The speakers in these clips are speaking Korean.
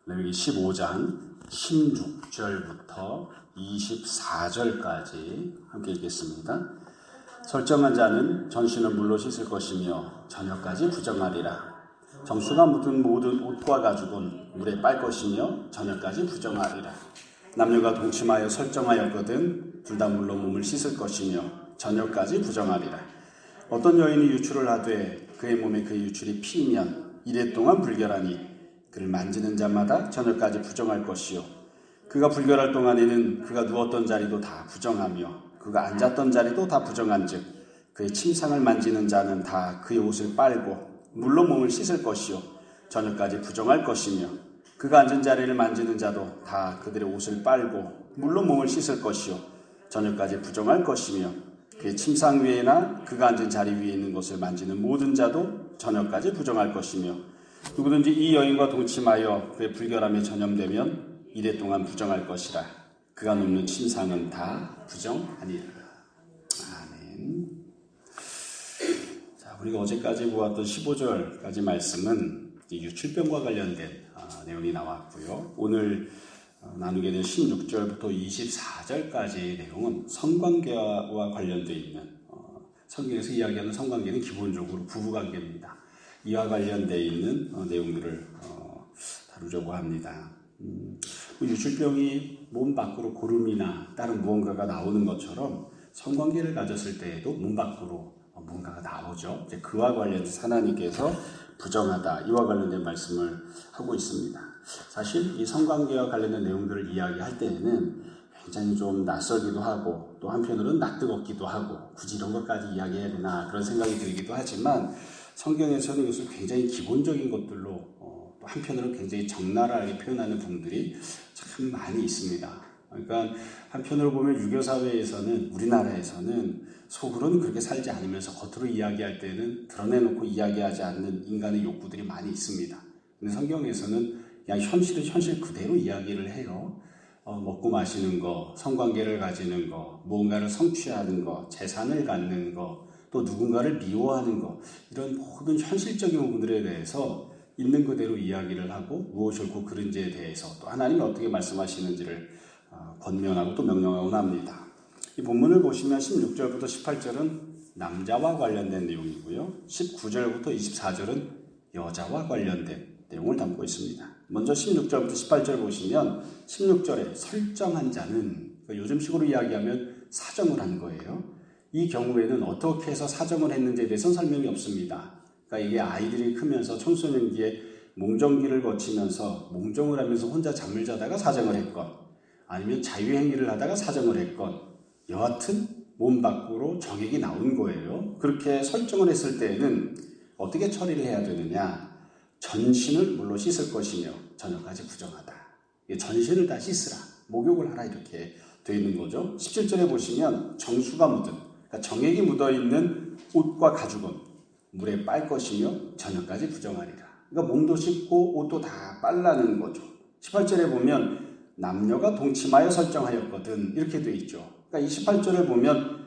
레위기 15장 16절부터 24절까지 함께 읽겠습니다. 설정한 자는 전신은 물로 씻을 것이며 저녁까지 부정하리라. 정수가 묻은 모든 옷과 가죽은 물에 빨 것이며 저녁까지 부정하리라. 남녀가 동침하여 설정하였거든 둘 다 물로 몸을 씻을 것이며 저녁까지 부정하리라. 어떤 여인이 유출을 하되 그의 몸에 그 유출이 피면 이래 동안 불결하니 그를 만지는 자마다 저녁까지 부정할 것이요 그가 불결할 동안에는 그가 누웠던 자리도 다 부정하며 그가 앉았던 자리도 다 부정한즉 그의 침상을 만지는 자는 다 그의 옷을 빨고 물로 몸을 씻을 것이요 저녁까지 부정할 것이며 그가 앉은 자리를 만지는 자도 다 그들의 옷을 빨고 물로 몸을 씻을 것이요 저녁까지 부정할 것이며 그의 침상 위에나 그가 앉은 자리 위에 있는 것을 만지는 모든 자도 저녁까지 부정할 것이며 누구든지 이 여인과 동침하여 그의 불결함에 전염되면 이래 동안 부정할 것이라. 그가 눕는 침상은 다 부정하니라. 아멘. 자, 우리가 어제까지 보았던 15절까지 말씀은 유출병과 관련된 내용이 나왔고요. 오늘 나누게 된 16절부터 24절까지의 내용은 성관계와 관련되어 있는 성경에서 이야기하는 성관계는 기본적으로 부부관계입니다. 이와 관련되어 있는 내용들을 다루려고 합니다. 유출병이 몸 밖으로 고름이나 다른 무언가가 나오는 것처럼 성관계를 가졌을 때에도 몸 밖으로 뭔가가 나오죠. 이제 그와 관련해서 하나님께서 부정하다 이와 관련된 말씀을 하고 있습니다. 사실 이 성관계와 관련된 내용들을 이야기할 때에는 굉장히 좀 낯설기도 하고 또 한편으로는 낯뜨겁기도 하고 굳이 이런 것까지 이야기해야 되나 그런 생각이 들기도 하지만 성경에서는 이것을 굉장히 기본적인 것들로 또 한편으로는 굉장히 적나라하게 표현하는 부분들이 참 많이 있습니다. 그러니까 한편으로 보면 유교사회에서는 우리나라에서는 속으로는 그렇게 살지 않으면서 겉으로 이야기할 때는 드러내놓고 이야기하지 않는 인간의 욕구들이 많이 있습니다. 근데 성경에서는 그냥 현실은 현실 그대로 이야기를 해요. 먹고 마시는 거, 성관계를 가지는 거, 무언가를 성취하는 거, 재산을 갖는 거, 또 누군가를 미워하는 것, 이런 모든 현실적인 부분들에 대해서 있는 그대로 이야기를 하고 무엇이 옳고 그른지에 대해서 또 하나님이 어떻게 말씀하시는지를 권면하고 또 명령하곤 합니다. 이 본문을 보시면 16절부터 18절은 남자와 관련된 내용이고요. 19절부터 24절은 여자와 관련된 내용을 담고 있습니다. 먼저 16절부터 18절 보시면 16절에 설정한 자는 요즘식으로 이야기하면 사정을 한 거예요. 이 경우에는 어떻게 해서 사정을 했는지에 대해서는 설명이 없습니다. 그러니까 이게 아이들이 크면서 청소년기에 몽정기를 거치면서 몽정을 하면서 혼자 잠을 자다가 사정을 했건 아니면 자유행위를 하다가 사정을 했건 여하튼 몸 밖으로 정액이 나온 거예요. 그렇게 설정을 했을 때에는 어떻게 처리를 해야 되느냐. 전신을 물로 씻을 것이며 저녁까지 부정하다. 전신을 다 씻으라. 목욕을 하라 이렇게 되어 있는 거죠. 17절에 보시면 정수가 묻은 그러니까 정액이 묻어있는 옷과 가죽은 물에 빨 것이며 저녁까지 부정하리라. 그러니까 몸도 씻고 옷도 다 빨라는 거죠. 18절에 보면 남녀가 동침하여 설정하였거든 이렇게 되어 있죠. 그러니까 이 18절을 보면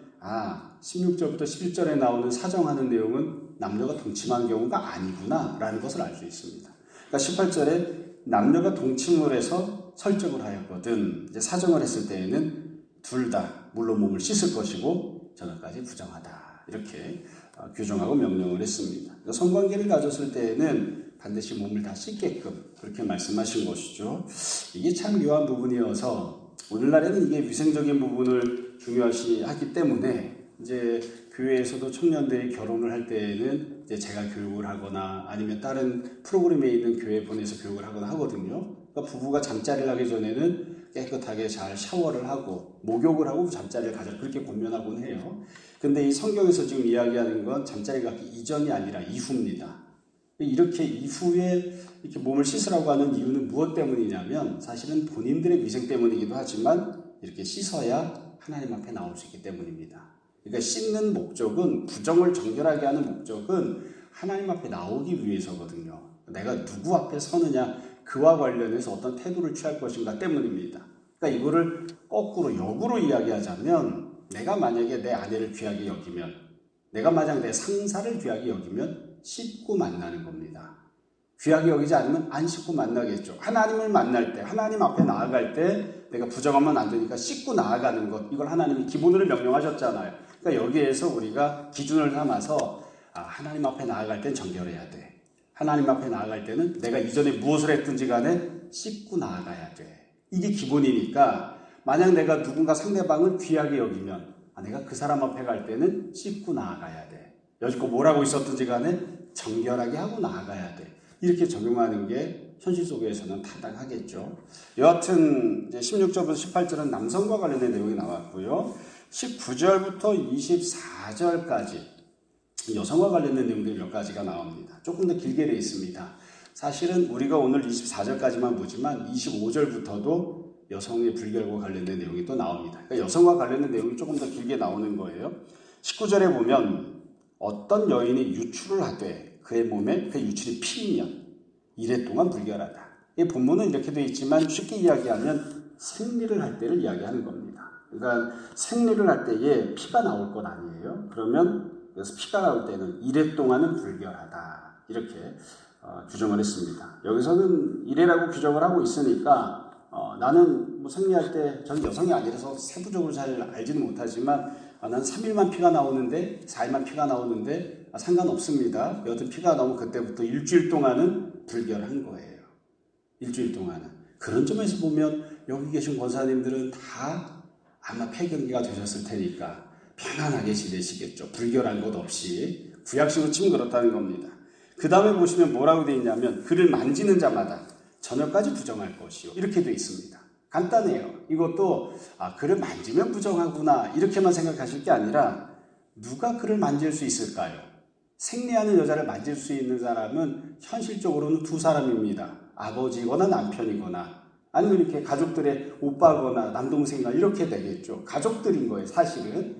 16절부터 11절에 나오는 사정하는 내용은 남녀가 동침한 경우가 아니구나 라는 것을 알 수 있습니다. 그러니까 18절에 남녀가 동침을 해서 설정을 하였거든 이제 사정을 했을 때에는 둘 다 물로 몸을 씻을 것이고 저녁까지 부정하다 이렇게 규정하고 명령을 했습니다. 그러니까 성관계를 가졌을 때에는 반드시 몸을 다 씻게끔 그렇게 말씀하신 것이죠. 이게 참 묘한 부분이어서 오늘날에는 이게 위생적인 부분을 중요시 하기 때문에 이제 교회에서도 청년들이 결혼을 할 때에는 이제 제가 교육을 하거나 아니면 다른 프로그램에 있는 교회에 보내서 교육을 하거나 하거든요. 그러니까 부부가 잠자리를 하기 전에는 깨끗하게 잘 샤워를 하고 목욕을 하고 잠자리를 가자 그렇게 권면하곤 해요. 근데 이 성경에서 지금 이야기하는 건 잠자리 갖기 이전이 아니라 이후입니다. 이렇게 이후에 이렇게 몸을 씻으라고 하는 이유는 무엇 때문이냐면 사실은 본인들의 위생 때문이기도 하지만 이렇게 씻어야 하나님 앞에 나올 수 있기 때문입니다. 그러니까 씻는 목적은 부정을 정결하게 하는 목적은 하나님 앞에 나오기 위해서거든요. 내가 누구 앞에 서느냐 그와 관련해서 어떤 태도를 취할 것인가 때문입니다. 그러니까 이거를 거꾸로 역으로 이야기하자면 내가 만약에 내 아내를 귀하게 여기면 내가 만약 내 상사를 귀하게 여기면 씻고 만나는 겁니다. 귀하게 여기지 않으면 안 씻고 만나겠죠. 하나님을 만날 때, 하나님 앞에 나아갈 때 내가 부정하면 안 되니까 씻고 나아가는 것, 이걸 하나님이 기본으로 명령하셨잖아요. 그러니까 여기에서 우리가 기준을 삼아서 하나님 앞에 나아갈 땐 정결해야 돼. 하나님 앞에 나아갈 때는 내가 이전에 무엇을 했든지 간에 씻고 나아가야 돼. 이게 기본이니까 만약 내가 누군가 상대방을 귀하게 여기면 내가 그 사람 앞에 갈 때는 씻고 나아가야 돼. 여지껏 뭘 하고 있었든지 간에 정결하게 하고 나아가야 돼. 이렇게 적용하는 게 현실 속에서는 타당하겠죠. 여하튼 이제 16절부터 18절은 남성과 관련된 내용이 나왔고요. 19절부터 24절까지 여성과 관련된 내용들이 몇 가지가 나옵니다. 조금 더 길게 되어 있습니다. 사실은 우리가 오늘 24절까지만 보지만 25절부터도 여성의 불결과 관련된 내용이 또 나옵니다. 그러니까 여성과 관련된 내용이 조금 더 길게 나오는 거예요. 19절에 보면 어떤 여인이 유출을 하되 그의 몸에 그 유출이 피이면 이래 동안 불결하다. 이 본문은 이렇게 되어 있지만 쉽게 이야기하면 생리를 할 때를 이야기하는 겁니다. 그러니까 생리를 할 때에 피가 나올 건 아니에요. 그러면 그래서 피가 나올 때는 이래 동안은 불결하다. 이렇게 규정을 했습니다. 여기서는 이래라고 규정을 하고 있으니까 나는 뭐 생리할 때 저는 여성이 아니라서 세부적으로 잘 알지는 못하지만 난 3일만 피가 나오는데 4일만 피가 나오는데 상관없습니다. 여튼 피가 나오면 그때부터 일주일 동안은 불결한 거예요. 일주일 동안은. 그런 점에서 보면 여기 계신 권사님들은 다 아마 폐경기가 되셨을 테니까 편안하게 지내시겠죠. 불결한 것 없이. 구약식으로 치면 그렇다는 겁니다. 그 다음에 보시면 뭐라고 되어 있냐면 그를 만지는 자마다 저녁까지 부정할 것이요. 이렇게 되어 있습니다. 간단해요. 이것도 그를 만지면 부정하구나 이렇게만 생각하실 게 아니라 누가 그를 만질 수 있을까요? 생리하는 여자를 만질 수 있는 사람은 현실적으로는 두 사람입니다. 아버지거나 남편이거나 아니면 이렇게 가족들의 오빠거나 남동생이나 이렇게 되겠죠. 가족들인 거예요. 사실은.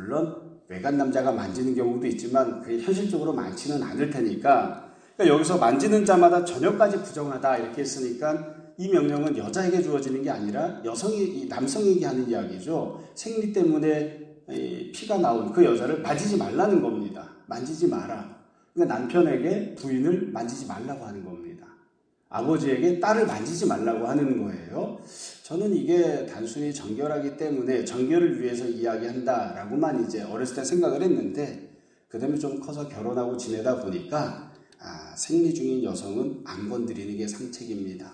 물론 외간 남자가 만지는 경우도 있지만 그게 현실적으로 많지는 않을 테니까 그러니까 여기서 만지는 자마다 저녁까지 부정하다 이렇게 했으니까 이 명령은 여자에게 주어지는 게 아니라 남성에게 하는 이야기죠. 생리 때문에 피가 나온 그 여자를 만지지 말라는 겁니다. 만지지 마라. 그러니까 남편에게 부인을 만지지 말라고 하는 겁니다. 아버지에게 딸을 만지지 말라고 하는 거예요. 저는 이게 단순히 정결하기 때문에 정결을 위해서 이야기한다라고만 이제 어렸을 때 생각을 했는데 그 다음에 좀 커서 결혼하고 지내다 보니까 생리 중인 여성은 안 건드리는 게 상책입니다.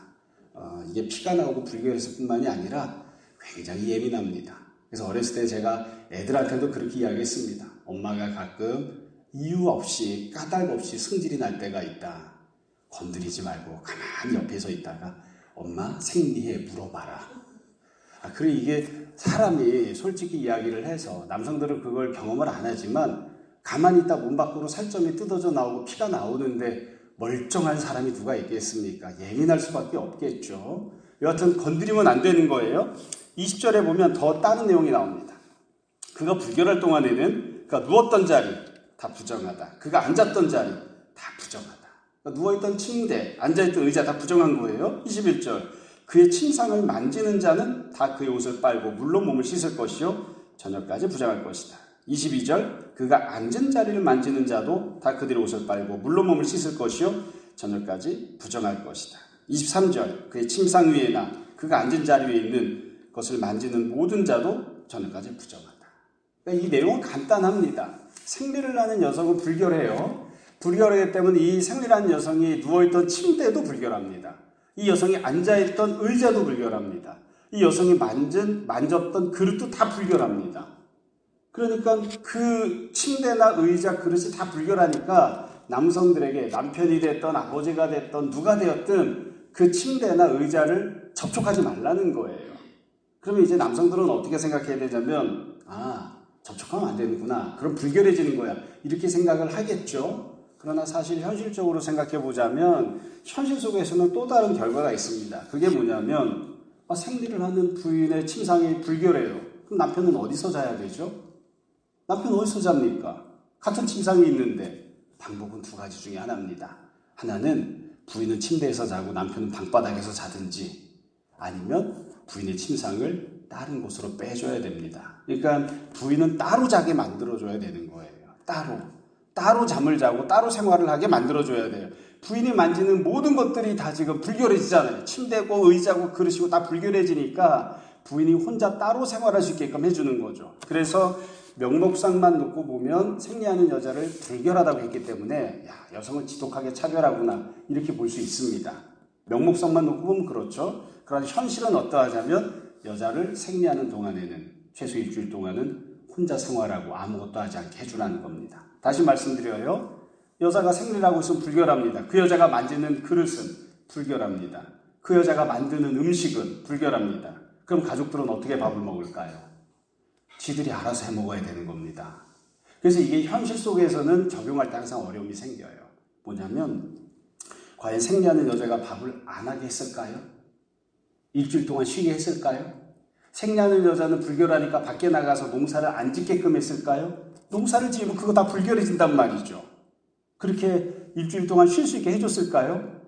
이게 피가 나오고 불결했을 뿐만이 아니라 굉장히 예민합니다. 그래서 어렸을 때 제가 애들한테도 그렇게 이야기했습니다. 엄마가 가끔 이유 없이 까닭 없이 승질이 날 때가 있다. 건드리지 말고 가만히 옆에 서 있다가 엄마 생리해 물어봐라. 그리고 이게 사람이 솔직히 이야기를 해서 남성들은 그걸 경험을 안 하지만 가만히 있다 몸 밖으로 살점이 뜯어져 나오고 피가 나오는데 멀쩡한 사람이 누가 있겠습니까? 예민할 수밖에 없겠죠. 여하튼 건드리면 안 되는 거예요. 20절에 보면 더 다른 내용이 나옵니다. 그가 불결할 동안에는 그가 누웠던 자리 다 부정하다. 그가 앉았던 자리 다 부정하다. 그러니까 누워있던 침대, 앉아있던 의자 다 부정한 거예요. 21절 그의 침상을 만지는 자는 다 그의 옷을 빨고 물로 몸을 씻을 것이요 저녁까지 부정할 것이다. 22절 그가 앉은 자리를 만지는 자도 다 그들의 옷을 빨고 물로 몸을 씻을 것이요 저녁까지 부정할 것이다. 23절 그의 침상 위에나 그가 앉은 자리 위에 있는 것을 만지는 모든 자도 저녁까지 부정하다. 그러니까 이 내용은 간단합니다. 생리를 하는 여성은 불결해요. 불결하기 때문에 이 생리하는 여성이 누워있던 침대도 불결합니다. 이 여성이 앉아있던 의자도 불결합니다. 이 여성이 만졌던 그릇도 다 불결합니다. 그러니까 그 침대나 의자, 그릇이 다 불결하니까 남성들에게 남편이 됐던 아버지가 됐던 누가 되었든 그 침대나 의자를 접촉하지 말라는 거예요. 그러면 이제 남성들은 어떻게 생각해야 되냐면 접촉하면 안 되는구나. 그럼 불결해지는 거야. 이렇게 생각을 하겠죠. 그러나 사실 현실적으로 생각해 보자면 현실 속에서는 또 다른 결과가 있습니다. 그게 뭐냐면 생리를 하는 부인의 침상이 불결해요. 그럼 남편은 어디서 자야 되죠? 남편 어디서 잡니까? 같은 침상이 있는데 방법은 두 가지 중에 하나입니다. 하나는 부인은 침대에서 자고 남편은 방바닥에서 자든지 아니면 부인의 침상을 다른 곳으로 빼줘야 됩니다. 그러니까 부인은 따로 자게 만들어줘야 되는 거예요. 따로 잠을 자고 따로 생활을 하게 만들어줘야 돼요. 부인이 만지는 모든 것들이 다 지금 불결해지잖아요. 침대고 의자고 그릇이고 다 불결해지니까 부인이 혼자 따로 생활할 수 있게끔 해주는 거죠. 그래서 명목상만 놓고 보면 생리하는 여자를 불결하다고 했기 때문에 여성을 지독하게 차별하구나 이렇게 볼 수 있습니다. 명목상만 놓고 보면 그렇죠. 그러나 현실은 어떠하냐면 여자를 생리하는 동안에는 최소 일주일 동안은 혼자 생활하고 아무것도 하지 않게 해주라는 겁니다. 다시 말씀드려요. 여자가 생리를 하고 있으면 불결합니다. 그 여자가 만지는 그릇은 불결합니다. 그 여자가 만드는 음식은 불결합니다. 그럼 가족들은 어떻게 밥을 먹을까요? 지들이 알아서 해 먹어야 되는 겁니다. 그래서 이게 현실 속에서는 적용할 때 항상 어려움이 생겨요. 뭐냐면 과연 생리하는 여자가 밥을 안 하게 했을까요? 일주일 동안 쉬게 했을까요? 생리하는 여자는 불결하니까 밖에 나가서 농사를 안 짓게끔 했을까요? 농사를 지으면 그거 다 불결해진단 말이죠. 그렇게 일주일 동안 쉴 수 있게 해줬을까요?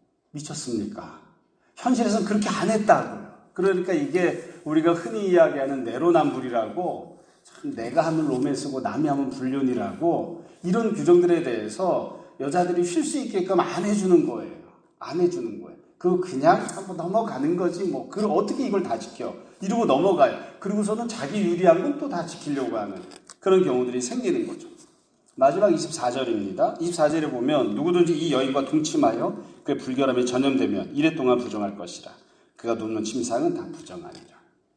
미쳤습니까? 현실에서는 그렇게 안 했다고요. 그러니까 이게 우리가 흔히 이야기하는 내로남불이라고, 참 내가 하면 로맨스고 남이 하면 불륜이라고, 이런 규정들에 대해서 여자들이 쉴 수 있게끔 안 해주는 거예요. 안 해주는 거예요. 그냥 한번 넘어가는 거지 뭐. 그걸 어떻게 이걸 다 지켜? 이러고 넘어가요. 그리고서는 자기 유리한 건 또 다 지키려고 하는 그런 경우들이 생기는 거죠. 마지막 24절입니다. 24절에 보면 누구든지 이 여인과 동침하여 그의 불결함에 전염되면 이래 동안 부정할 것이라. 그가 놓는 침상은 다 부정하리라.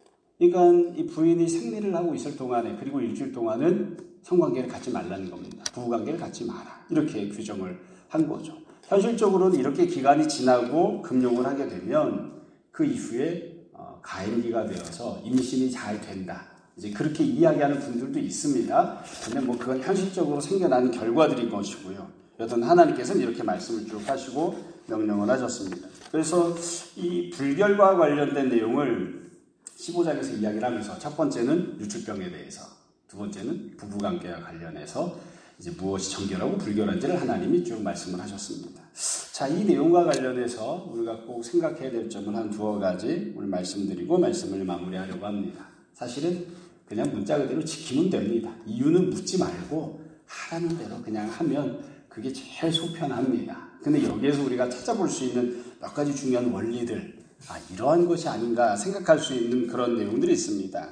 그러니까 이 부인이 생리를 하고 있을 동안에 그리고 일주일 동안은 성관계를 갖지 말라는 겁니다. 부부관계를 갖지 마라. 이렇게 규정을 한 거죠. 현실적으로는 이렇게 기간이 지나고 금욕을 하게 되면 그 이후에 가임기가 되어서 임신이 잘 된다. 이제 그렇게 이야기하는 분들도 있습니다. 근데 뭐 그건 현실적으로 생겨나는 결과들인 것이고요. 여튼 하나님께서는 이렇게 말씀을 쭉 하시고 명령을 하셨습니다. 그래서 이 불결과 관련된 내용을 15장에서 이야기를 하면서 첫 번째는 유출병에 대해서, 두 번째는 부부관계와 관련해서 이제 무엇이 정결하고 불결한지를 하나님이 쭉 말씀을 하셨습니다. 자, 이 내용과 관련해서 우리가 꼭 생각해야 될 점은 한 두어 가지 오늘 말씀드리고 말씀을 마무리하려고 합니다. 사실은 그냥 문자 그대로 지키면 됩니다. 이유는 묻지 말고 하라는 대로 그냥 하면 그게 제일 속편합니다. 근데 여기에서 우리가 찾아볼 수 있는 몇 가지 중요한 원리들, 이러한 것이 아닌가 생각할 수 있는 그런 내용들이 있습니다.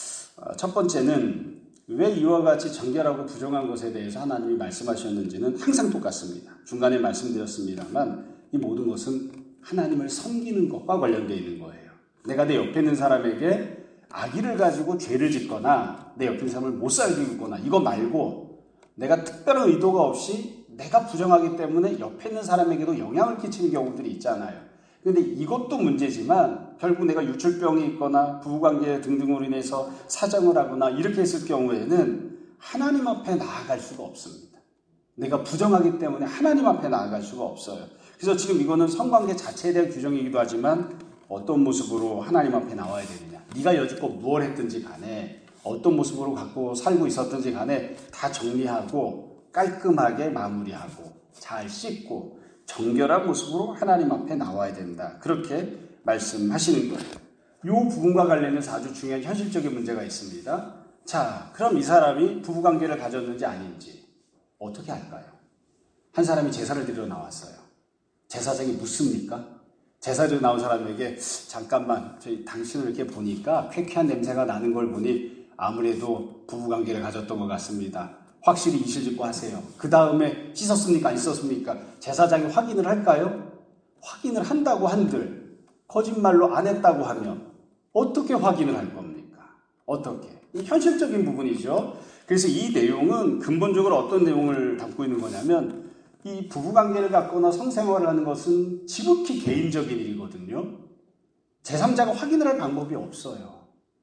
첫 번째는 왜 이와 같이 정결하고 부정한 것에 대해서 하나님이 말씀하셨는지는 항상 똑같습니다. 중간에 말씀드렸습니다만 이 모든 것은 하나님을 섬기는 것과 관련되어 있는 거예요. 내가 내 옆에 있는 사람에게 악의를 가지고 죄를 짓거나 내 옆에 있는 사람을 못 살게 굴거나 이거 말고 내가 특별한 의도가 없이 내가 부정하기 때문에 옆에 있는 사람에게도 영향을 끼치는 경우들이 있잖아요. 그런데 이것도 문제지만 결국 내가 유출병이 있거나 부부관계 등등으로 인해서 사정을 하거나 이렇게 했을 경우에는 하나님 앞에 나아갈 수가 없습니다. 내가 부정하기 때문에 하나님 앞에 나아갈 수가 없어요. 그래서 지금 이거는 성관계 자체에 대한 규정이기도 하지만 어떤 모습으로 하나님 앞에 나와야 되느냐. 네가 여지껏 무엇을 했든지 간에 어떤 모습으로 갖고 살고 있었든지 간에 다 정리하고 깔끔하게 마무리하고 잘 씻고 정결한 모습으로 하나님 앞에 나와야 된다. 그렇게 말씀하시는 거예요. 이 부분과 관련해서 아주 중요한 현실적인 문제가 있습니다. 자, 그럼 이 사람이 부부관계를 가졌는지 아닌지 어떻게 할까요? 한 사람이 제사를 드리러 나왔어요. 제사장이 묻습니까? 제사를 나온 사람에게 잠깐만 당신을 이렇게 보니까 쾌쾌한 냄새가 나는 걸 보니 아무래도 부부관계를 가졌던 것 같습니다. 확실히 이실직고 하세요. 그 다음에 씻었습니까? 안 씻었습니까? 제사장이 확인을 할까요? 확인을 한다고 한들 거짓말로 안 했다고 하면 어떻게 확인을 할 겁니까? 어떻게? 이 현실적인 부분이죠. 그래서 이 내용은 근본적으로 어떤 내용을 담고 있는 거냐면 이 부부관계를 갖거나 성생활을 하는 것은 지극히 개인적인 일이거든요. 제3자가 확인을 할 방법이 없어요.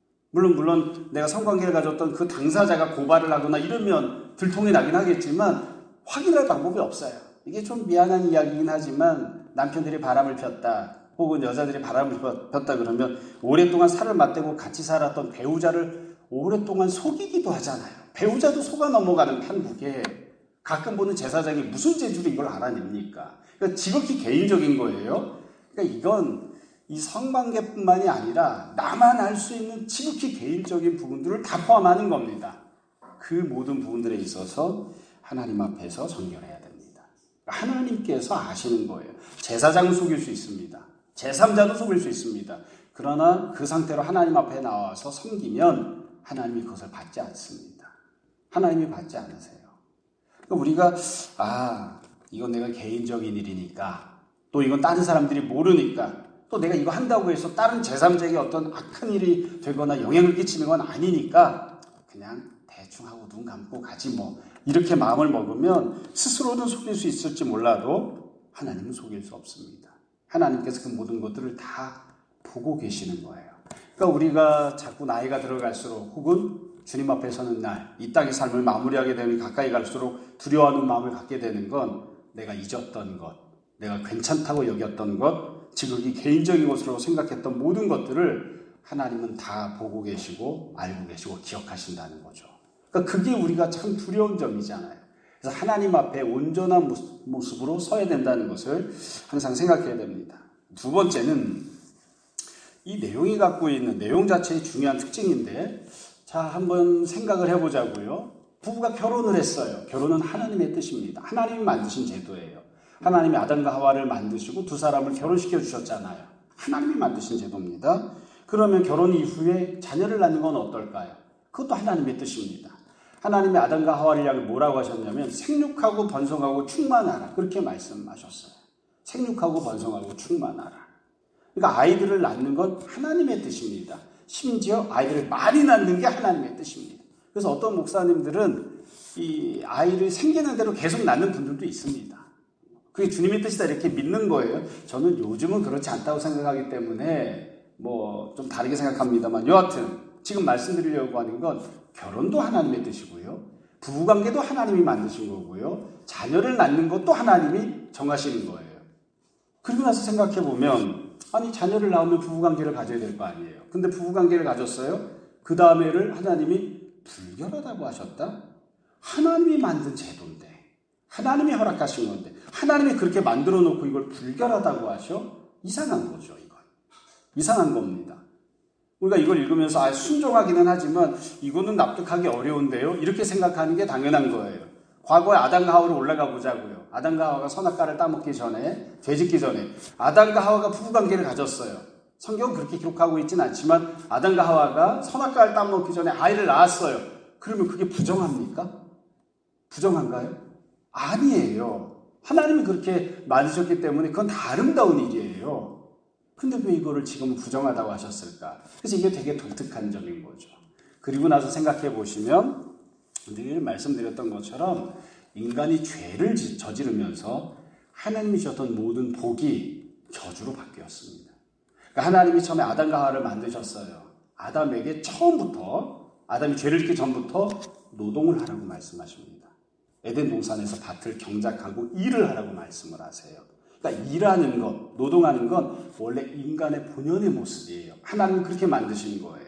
물론 내가 성관계를 가졌던 그 당사자가 고발을 하거나 이러면 들통이 나긴 하겠지만 확인할 방법이 없어요. 이게 좀 미안한 이야기긴 하지만 남편들이 바람을 폈다 혹은 여자들이 바람을 폈다 그러면 오랫동안 살을 맞대고 같이 살았던 배우자를 오랫동안 속이기도 하잖아요. 배우자도 속아 넘어가는 판국에 가끔 보는 제사장이 무슨 재주로 이걸 알아냅니까? 그러니까 지극히 개인적인 거예요. 그러니까 이건 이 성관계뿐만이 아니라 나만 알 수 있는 지극히 개인적인 부분들을 다 포함하는 겁니다. 그 모든 부분들에 있어서 하나님 앞에서 정결해야 됩니다. 하나님께서 아시는 거예요. 제사장은 속일 수 있습니다. 제3자도 속일 수 있습니다. 그러나 그 상태로 하나님 앞에 나와서 섬기면 하나님이 그것을 받지 않습니다. 하나님이 받지 않으세요. 그러니까 우리가 이건 내가 개인적인 일이니까, 또 이건 다른 사람들이 모르니까, 또 내가 이거 한다고 해서 다른 제3자에게 어떤 악한 일이 되거나 영향을 끼치는 건 아니니까 그냥 대충 하고 눈 감고 가지 뭐, 이렇게 마음을 먹으면 스스로는 속일 수 있을지 몰라도 하나님은 속일 수 없습니다. 하나님께서 그 모든 것들을 다 보고 계시는 거예요. 그러니까 우리가 자꾸 나이가 들어갈수록, 혹은 주님 앞에 서는 날, 이 땅의 삶을 마무리하게 되면 가까이 갈수록 두려워하는 마음을 갖게 되는 건 내가 잊었던 것, 내가 괜찮다고 여겼던 것, 지극히 개인적인 것으로 생각했던 모든 것들을 하나님은 다 보고 계시고 알고 계시고 기억하신다는 거죠. 그러니까 그게 우리가 참 두려운 점이잖아요. 그래서 하나님 앞에 온전한 모습으로 서야 된다는 것을 항상 생각해야 됩니다. 두 번째는 이 내용이 갖고 있는 내용 자체의 중요한 특징인데, 자, 한번 생각을 해보자고요. 부부가 결혼을 했어요. 결혼은 하나님의 뜻입니다. 하나님이 만드신 제도예요. 하나님이 아담과 하와를 만드시고 두 사람을 결혼시켜 주셨잖아요. 하나님이 만드신 제도입니다. 그러면 결혼 이후에 자녀를 낳는 건 어떨까요? 그것도 하나님의 뜻입니다. 하나님이 아담과 하와를 향해 뭐라고 하셨냐면 생육하고 번성하고 충만하라, 그렇게 말씀하셨어요. 생육하고 번성하고 충만하라. 그러니까 아이들을 낳는 건 하나님의 뜻입니다. 심지어 아이들을 많이 낳는 게 하나님의 뜻입니다. 그래서 어떤 목사님들은 이 아이를 생기는 대로 계속 낳는 분들도 있습니다. 그게 주님의 뜻이다 이렇게 믿는 거예요. 저는 요즘은 그렇지 않다고 생각하기 때문에 뭐 좀 다르게 생각합니다만, 여하튼 지금 말씀드리려고 하는 건 결혼도 하나님의 뜻이고요, 부부관계도 하나님이 만드신 거고요, 자녀를 낳는 것도 하나님이 정하시는 거예요. 그리고 나서 생각해 보면, 아니 자녀를 낳으면 부부관계를 가져야 될 거 아니에요. 근데 부부관계를 가졌어요. 그 다음에를 하나님이 불결하다고 하셨다? 하나님이 만든 제도인데, 하나님이 허락하신 건데, 하나님이 그렇게 만들어 놓고 이걸 불결하다고 하셔? 이상한 거죠, 이건. 이상한 겁니다. 우리가 이걸 읽으면서 순종하기는 하지만 이거는 납득하기 어려운데요, 이렇게 생각하는 게 당연한 거예요. 과거에 아담과 하와로 올라가 보자고요. 아담과 하와가 선악과를 따먹기 전에, 죄짓기 전에 아담과 하와가 부부관계를 가졌어요. 성경은 그렇게 기록하고 있지는 않지만 아담과 하와가 선악과를 따먹기 전에 아이를 낳았어요. 그러면 그게 부정합니까? 부정한가요? 아니에요. 하나님이 그렇게 만드셨기 때문에 그건 다 아름다운 일이에요. 근데 왜 이거를 지금 부정하다고 하셨을까? 그래서 이게 되게 독특한 점인 거죠. 그리고 나서 생각해 보시면 늘 말씀드렸던 것처럼 인간이 죄를 저지르면서 하나님이 주셨던 모든 복이 저주로 바뀌었습니다. 그러니까 하나님이 처음에 아담과 하와를 만드셨어요. 아담에게 처음부터, 아담이 죄를 짓기 전부터 노동을 하라고 말씀하십니다. 에덴 동산에서 밭을 경작하고 일을 하라고 말씀을 하세요. 그러니까 일하는 것, 노동하는 건 원래 인간의 본연의 모습이에요. 하나님은 그렇게 만드신 거예요.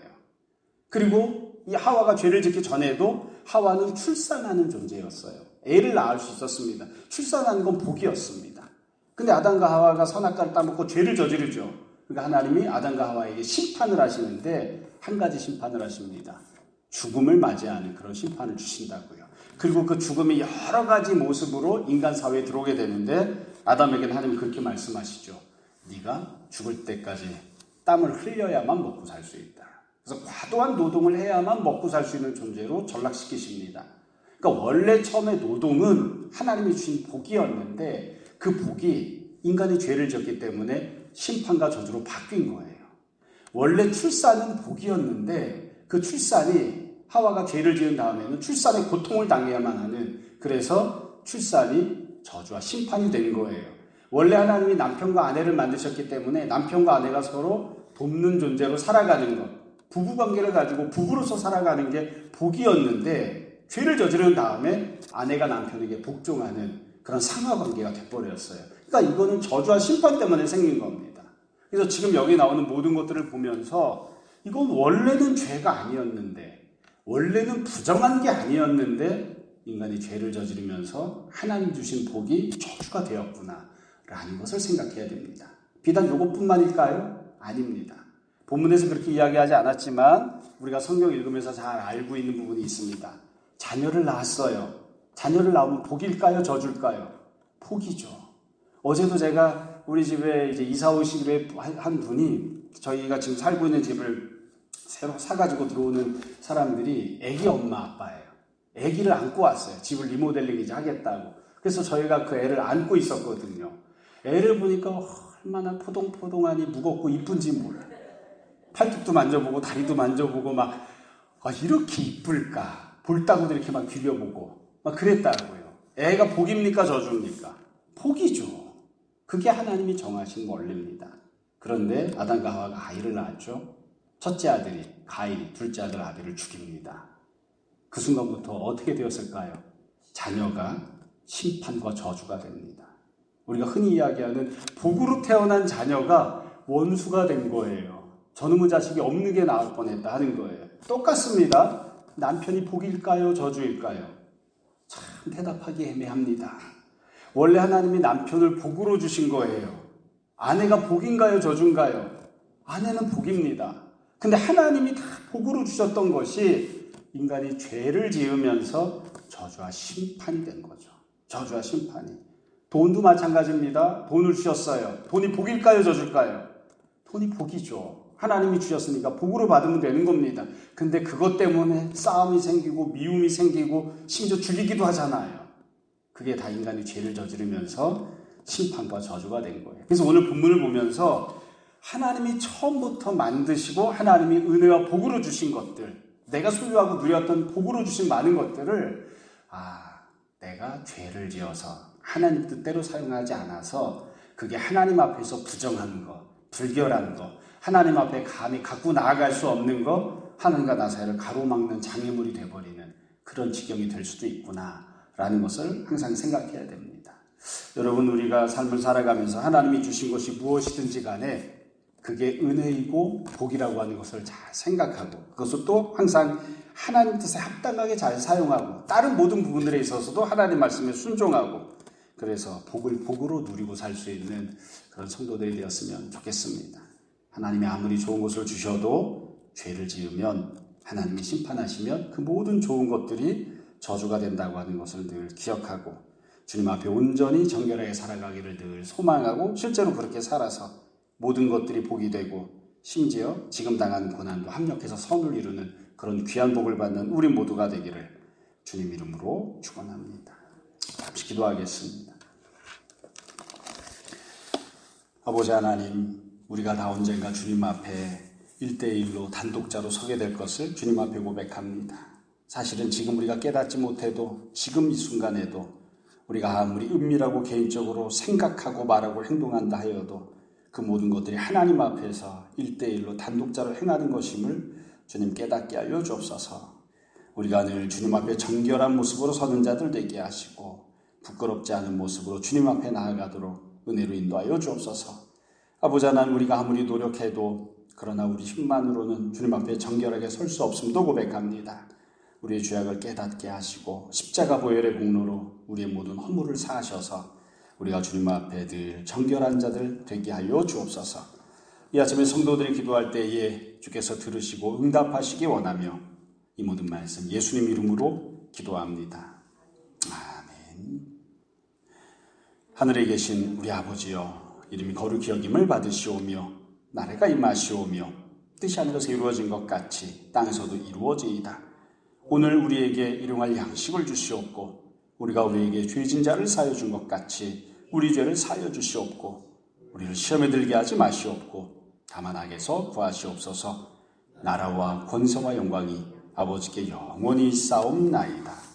그리고 이 하와가 죄를 짓기 전에도 하와는 출산하는 존재였어요. 애를 낳을 수 있었습니다. 출산하는 건 복이었습니다. 근데 아담과 하와가 선악과를 따먹고 죄를 저지르죠. 그러니까 하나님이 아담과 하와에게 심판을 하시는데 한 가지 심판을 하십니다. 죽음을 맞이하는 그런 심판을 주신다고요. 그리고 그 죽음이 여러 가지 모습으로 인간 사회에 들어오게 되는데 아담에게는 하나님이 그렇게 말씀하시죠. 네가 죽을 때까지 땀을 흘려야만 먹고 살 수 있다. 그래서 과도한 노동을 해야만 먹고 살 수 있는 존재로 전락시키십니다. 그러니까 원래 처음에 노동은 하나님이 주신 복이었는데 그 복이 인간이 죄를 지었기 때문에 심판과 저주로 바뀐 거예요. 원래 출산은 복이었는데 그 출산이 하와가 죄를 지은 다음에는 출산의 고통을 당해야만 하는, 그래서 출산이 저주와 심판이 된 거예요. 원래 하나님이 남편과 아내를 만드셨기 때문에 남편과 아내가 서로 돕는 존재로 살아가는 것, 부부관계를 가지고 부부로서 살아가는 게 복이었는데 죄를 저지른 다음에 아내가 남편에게 복종하는 그런 상하관계가 돼버렸어요. 그러니까 이거는 저주와 심판 때문에 생긴 겁니다. 그래서 지금 여기 나오는 모든 것들을 보면서 이건 원래는 죄가 아니었는데, 원래는 부정한 게 아니었는데 인간이 죄를 저지르면서 하나님 주신 복이 저주가 되었구나 라는 것을 생각해야 됩니다. 비단 이것뿐만일까요? 아닙니다. 본문에서 그렇게 이야기하지 않았지만 우리가 성경 읽으면서 잘 알고 있는 부분이 있습니다. 자녀를 낳았어요. 자녀를 낳으면 복일까요? 저주일까요? 복이죠. 어제도 제가 우리 집에 이제 이사 오시기로 한 분이 저희가 지금 살고 있는 집을 새로 사가지고 들어오는 사람들이 애기 엄마 아빠예요. 애기를 안고 왔어요. 집을 리모델링 이제 하겠다고. 그래서 저희가 그 애를 안고 있었거든요. 애를 보니까 얼마나 포동포동하니 무겁고 이쁜지 몰라요. 팔뚝도 만져보고 다리도 만져보고 막 이렇게 이쁠까? 볼따구도 이렇게 막 비벼보고 막 그랬다고요. 애가 복입니까 저주입니까? 복이죠. 그게 하나님이 정하신 원리입니다. 그런데 아담과 하와가 아이를 낳았죠. 첫째 아들이 가인이 둘째 아들 아벨을 죽입니다. 그 순간부터 어떻게 되었을까요? 자녀가 심판과 저주가 됩니다. 우리가 흔히 이야기하는 복으로 태어난 자녀가 원수가 된 거예요. 저놈의 자식이 없는 게 나을 뻔했다 하는 거예요. 똑같습니다. 남편이 복일까요? 저주일까요? 참 대답하기 애매합니다. 원래 하나님이 남편을 복으로 주신 거예요. 아내가 복인가요? 저주인가요? 아내는 복입니다. 근데 하나님이 다 복으로 주셨던 것이 인간이 죄를 지으면서 저주와 심판이 된 거죠. 저주와 심판이. 돈도 마찬가지입니다. 돈을 주셨어요. 돈이 복일까요? 저주일까요? 돈이 복이죠. 하나님이 주셨으니까 복으로 받으면 되는 겁니다. 근데 그것 때문에 싸움이 생기고 미움이 생기고 심지어 죽이기도 하잖아요. 그게 다 인간이 죄를 저지르면서 심판과 저주가 된 거예요. 그래서 오늘 본문을 보면서 하나님이 처음부터 만드시고 하나님이 은혜와 복으로 주신 것들, 내가 소유하고 누렸던 복으로 주신 많은 것들을 내가 죄를 지어서 하나님 뜻대로 사용하지 않아서 그게 하나님 앞에서 부정한 거, 불결한 거, 하나님 앞에 감히 갖고 나아갈 수 없는 거, 하나님과 나 사이를 가로막는 장애물이 되어버리는 그런 지경이 될 수도 있구나라는 것을 항상 생각해야 됩니다. 여러분, 우리가 삶을 살아가면서 하나님이 주신 것이 무엇이든지 간에 그게 은혜이고 복이라고 하는 것을 잘 생각하고 그것을 또 항상 하나님 뜻에 합당하게 잘 사용하고 다른 모든 부분들에 있어서도 하나님 말씀에 순종하고 그래서 복을 복으로 누리고 살 수 있는 그런 성도들이 되었으면 좋겠습니다. 하나님이 아무리 좋은 것을 주셔도 죄를 지으면 하나님이 심판하시면 그 모든 좋은 것들이 저주가 된다고 하는 것을 늘 기억하고 주님 앞에 온전히 정결하게 살아가기를 늘 소망하고 실제로 그렇게 살아서 모든 것들이 복이 되고 심지어 지금 당한 고난도 합력해서 선을 이루는 그런 귀한 복을 받는 우리 모두가 되기를 주님 이름으로 축원합니다. 잠시 기도하겠습니다. 아버지 하나님, 우리가 다 언젠가 주님 앞에 1대1로 단독자로 서게 될 것을 주님 앞에 고백합니다. 사실은 지금 우리가 깨닫지 못해도 지금 이 순간에도 우리가 아무리 은밀하고 개인적으로 생각하고 말하고 행동한다 하여도 그 모든 것들이 하나님 앞에서 1대1로 단독자로 행하는 것임을 주님 깨닫게 하여 주옵소서. 우리가 늘 주님 앞에 정결한 모습으로 서는 자들 되게 하시고 부끄럽지 않은 모습으로 주님 앞에 나아가도록 은혜로 인도하여 주옵소서. 아버지 하나님, 우리가 아무리 노력해도 그러나 우리 힘만으로는 주님 앞에 정결하게 설 수 없음도 고백합니다. 우리의 죄악을 깨닫게 하시고 십자가 보혈의 공로로 우리의 모든 허물을 사하셔서 우리가 주님 앞에 늘 정결한 자들 되게 하여 주옵소서. 이 아침에 성도들이 기도할 때에 주께서 들으시고 응답하시기 원하며 이 모든 말씀 예수님 이름으로 기도합니다. 아멘. 하늘에 계신 우리 아버지여, 이름이 거룩히 여김을 받으시오며 나라가 임하시오며 뜻이 하늘에서 이루어진 것 같이 땅에서도 이루어지이다. 오늘 우리에게 일용할 양식을 주시옵고 우리가 우리에게 죄진 자를 사하여 준 것 같이 우리 죄를 사하여 주시옵고 우리를 시험에 들게 하지 마시옵고 다만 악에서 구하시옵소서. 나라와 권세와 영광이 아버지께 영원히 있사옵나이다.